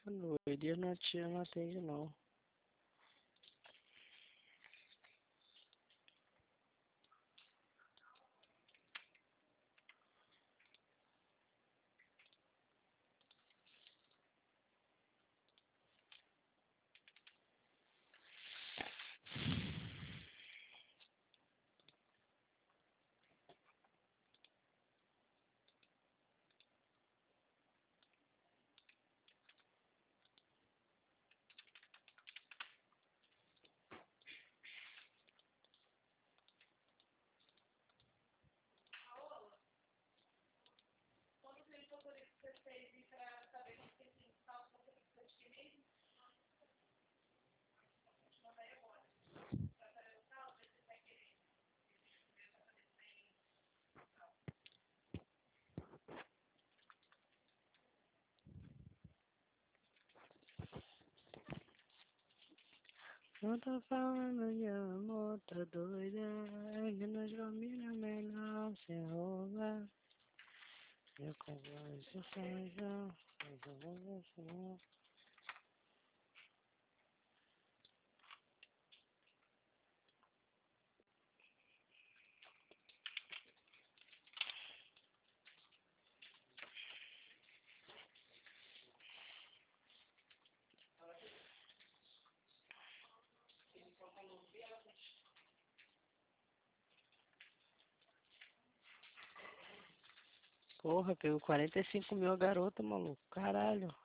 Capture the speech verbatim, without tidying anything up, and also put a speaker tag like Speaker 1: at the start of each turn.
Speaker 1: No dia não tia não atende não. Não tá falando de amor, tá doida? É que nós família melhor se enrolar. Eu compro esse feijão, eu vou ver. Porra, pegou quarenta e cinco mil a garota, maluco. Caralho.